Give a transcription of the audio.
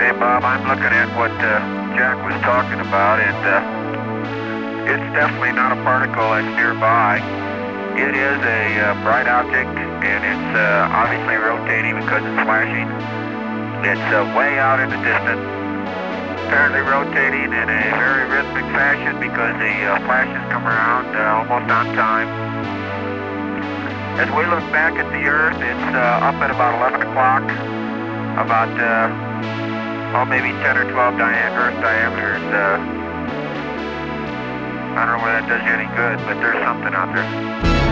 Hey, Bob, I'm looking at what Jack was talking about, and it's definitely not a particle that's nearby. It is a bright object, and it's obviously rotating because it's flashing. It's way out in the distance, apparently rotating in a very rhythmic fashion because the flashes come around almost on time. As we look back at the Earth, it's up at about 11 o'clock, about maybe 10 or 12 Earth diameters. I don't know whether that does you any good, but there's something out there.